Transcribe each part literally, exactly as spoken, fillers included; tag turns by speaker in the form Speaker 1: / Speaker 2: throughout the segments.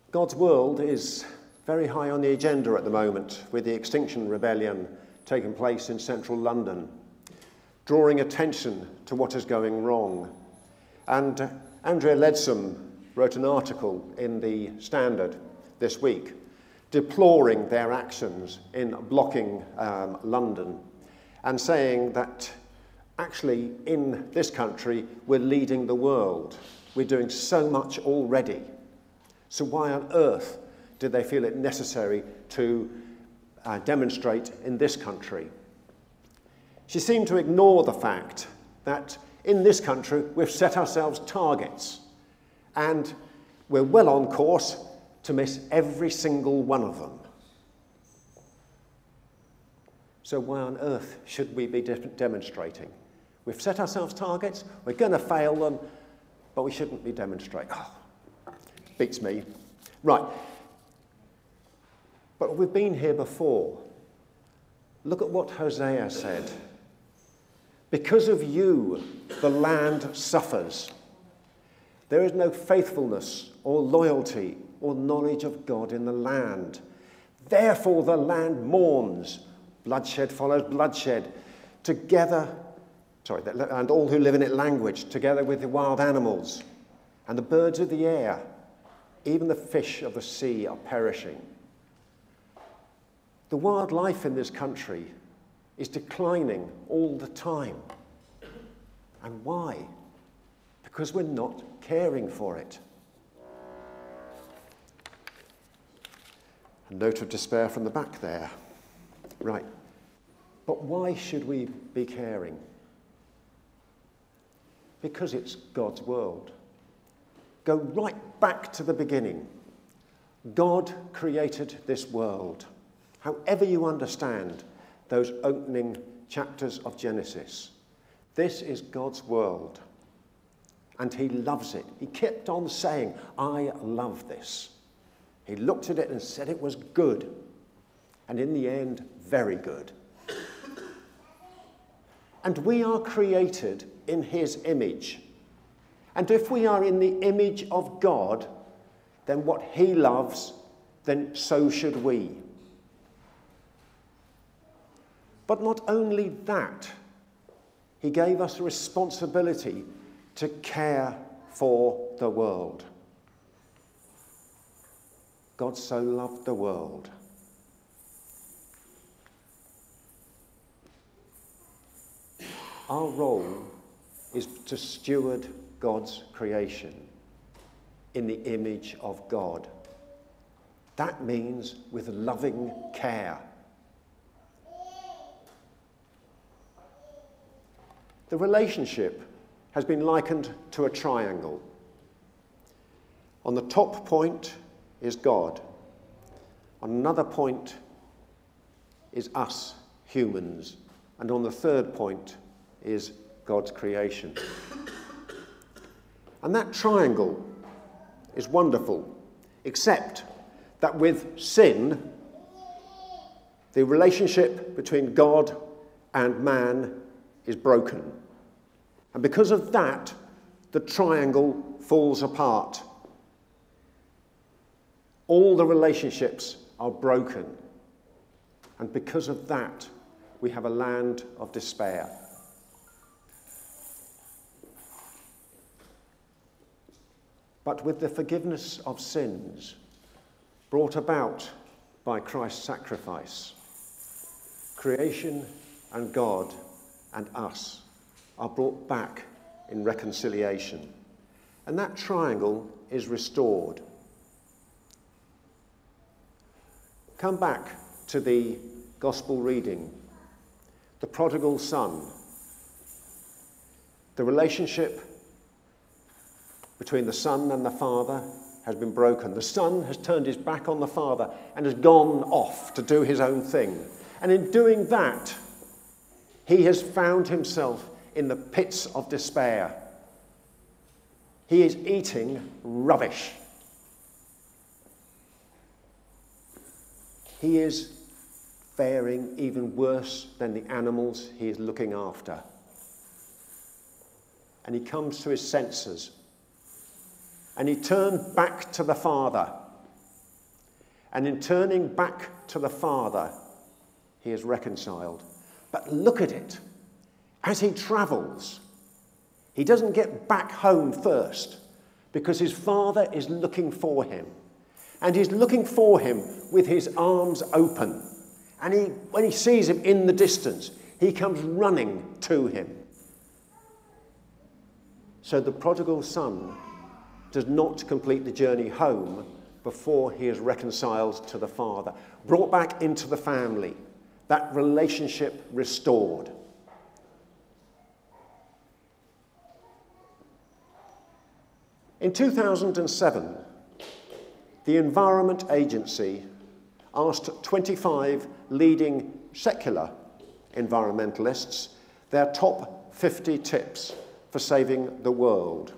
Speaker 1: God's world is very high on the agenda at the moment, with the Extinction Rebellion taking place in central London, drawing attention to what is going wrong. And uh, Andrea Leadsom wrote an article in the Standard this week deploring their actions in blocking um, London and saying that actually in this country we're leading the world. We're doing so much already. So why on earth did they feel it necessary to uh, demonstrate in this country? She seemed to ignore the fact that in this country we've set ourselves targets and we're well on course to miss every single one of them. So why on earth should we be de- demonstrating? We've set ourselves targets, we're going to fail them, but we shouldn't be demonstrating. Oh, beats me. Right. But we've been here before. Look at what Hosea said. Because of you, the land suffers. There is no faithfulness or loyalty or knowledge of God in the land. Therefore the land mourns. Bloodshed follows bloodshed. Together, sorry, and all who live in it languish, together with the wild animals and the birds of the air. Even the fish of the sea are perishing. The wildlife in this country is declining all the time. And why? Because we're not caring for it. A note of despair from the back there. Right. But why should we be caring? Because it's God's world. Go right back to the beginning. God created this world. However you understand those opening chapters of Genesis, this is God's world. And he loves it. He kept on saying, I love this. He looked at it and said it was good. And in the end, very good. And we are created in his image. And if we are in the image of God, then what he loves, then so should we. But not only that, he gave us a responsibility to care for the world. God so loved the world. Our role is to steward God's creation in the image of God. That means with loving care. The relationship has been likened to a triangle. On the top point is God. On another point is us, humans. And on the third point is God's creation. And that triangle is wonderful, except that with sin, the relationship between God and man is broken. And because of that, the triangle falls apart. All the relationships are broken. And because of that, we have a land of despair. But with the forgiveness of sins brought about by Christ's sacrifice, creation and God and us are brought back in reconciliation. And that triangle is restored. Come back to the gospel reading. The prodigal son. The relationship between the son and the father has been broken. The son has turned his back on the father and has gone off to do his own thing. And in doing that, he has found himself in the pits of despair. He is eating rubbish. He is faring even worse than the animals he is looking after. And he comes to his senses. And he turned back to the Father. And in turning back to the Father, he is reconciled. But look at it. As he travels, he doesn't get back home first because his Father is looking for him. And he's looking for him with his arms open. And he, when he sees him in the distance, he comes running to him. So the prodigal son does not complete the journey home before he is reconciled to the Father, brought back into the family, that relationship restored. In two thousand seven, the Environment Agency asked twenty-five leading secular environmentalists their top fifty tips for saving the world.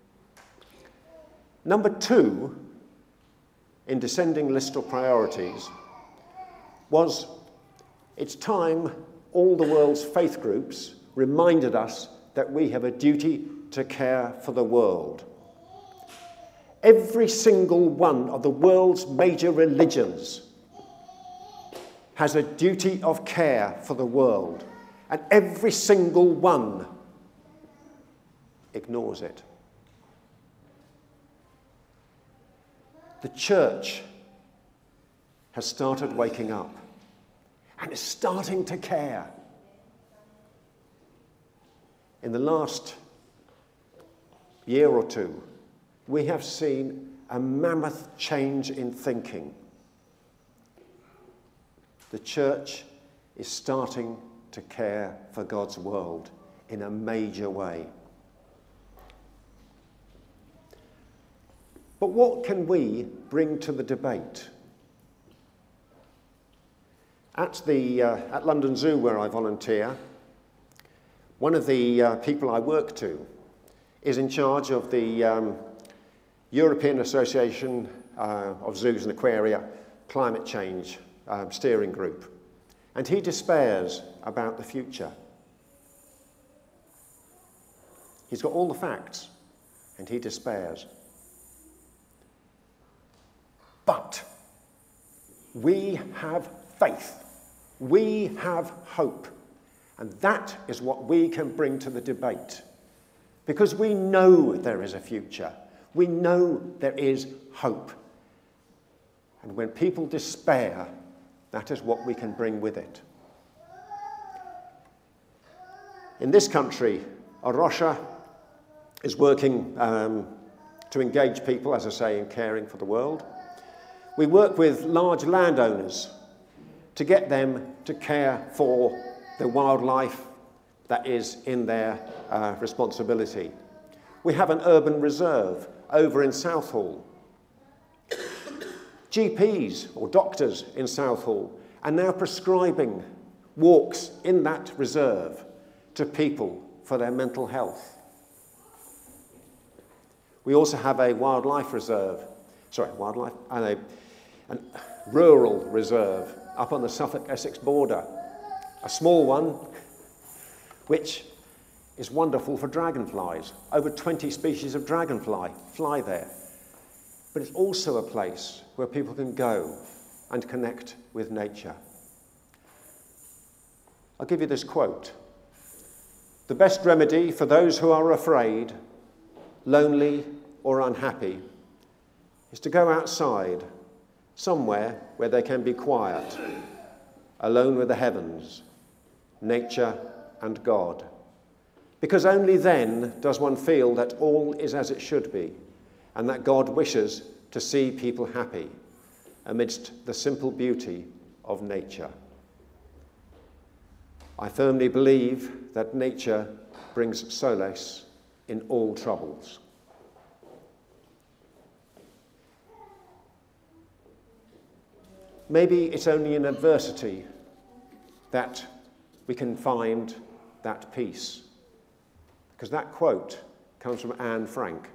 Speaker 1: Number two in descending list of priorities was, it's time all the world's faith groups reminded us that we have a duty to care for the world. Every single one of the world's major religions has a duty of care for the world, and every single one ignores it. The church has started waking up and is starting to care. In the last year or two, we have seen a mammoth change in thinking. The church is starting to care for God's world in a major way. But what can we bring to the debate? At the uh, at London Zoo, where I volunteer, one of the uh, people I work to is in charge of the um, European Association uh, of Zoos and Aquaria Climate Change uh, Steering Group, and he despairs about the future. He's got all the facts, and he despairs. But we have faith. We have hope. And that is what we can bring to the debate. Because we know there is a future. We know there is hope. And when people despair, that is what we can bring with it. In this country, A Rocha is working um, to engage people, as I say, in caring for the world. We work with large landowners to get them to care for the wildlife that is in their uh, responsibility. We have an urban reserve over in Southall. G Ps or doctors in Southall are now prescribing walks in that reserve to people for their mental health. We also have a wildlife reserve, sorry, wildlife, and a a rural reserve up on the Suffolk-Essex border, a small one which is wonderful for dragonflies. Over twenty species of dragonfly fly there. But it's also a place where people can go and connect with nature. I'll give you this quote. "The best remedy for those who are afraid, lonely or unhappy is to go outside somewhere where they can be quiet, alone with the heavens, nature and God. Because only then does one feel that all is as it should be, and that God wishes to see people happy amidst the simple beauty of nature. I firmly believe that nature brings solace in all troubles." Maybe it's only in adversity that we can find that peace. Because that quote comes from Anne Frank.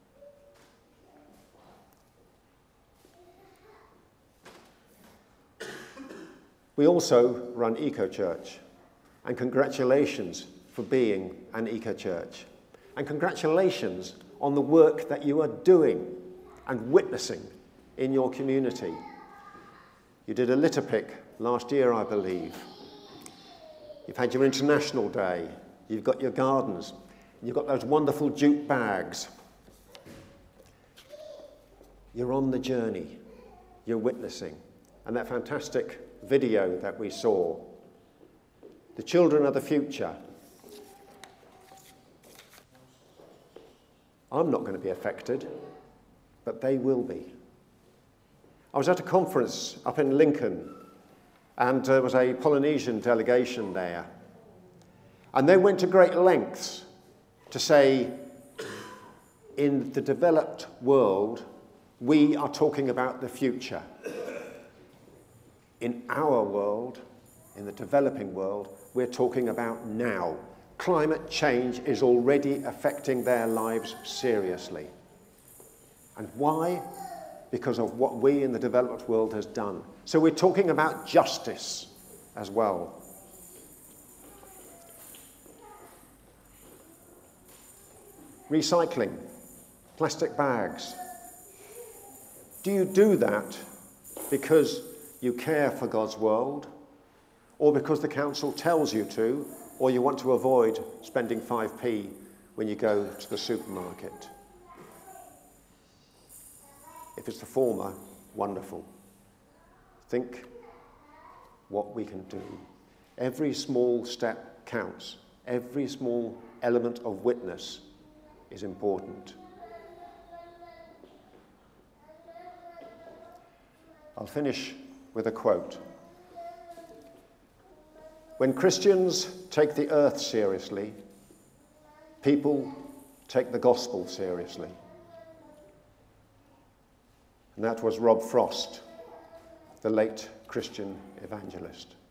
Speaker 1: We also run EcoChurch, and congratulations for being an EcoChurch. And congratulations on the work that you are doing and witnessing in your community. You did a litter pick last year, I believe. You've had your International Day. You've got your gardens. You've got those wonderful jute bags. You're on the journey. You're witnessing. And that fantastic video that we saw. The children are the future. I'm not going to be affected, but they will be. I was at a conference up in Lincoln, and there was a Polynesian delegation there. And they went to great lengths to say, in the developed world, we are talking about the future. In our world, in the developing world, we're talking about now. Climate change is already affecting their lives seriously. And why? Because of what we in the developed world has done. So we're talking about justice as well. Recycling, plastic bags. Do you do that because you care for God's world, or because the council tells you to, or you want to avoid spending five p when you go to the supermarket? If it's the former, wonderful. Think what we can do. Every small step counts. Every small element of witness is important. I'll finish with a quote. When Christians take the earth seriously, people take the gospel seriously. And that was Rob Frost, the late Christian evangelist.